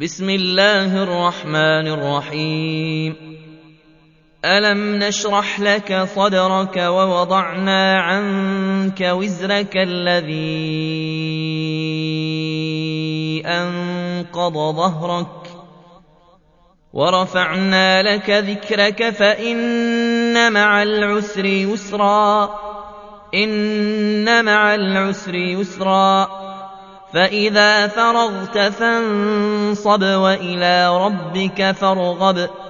بسم الله الرحمن الرحيم. ألم نشرح لك صدرك ووضعنا عنك وزرك الذي أنقض ظهرك ورفعنا لك ذكرك فإن مع العسر يسرا فإذا فرغت فانصب وإلى ربك فارغب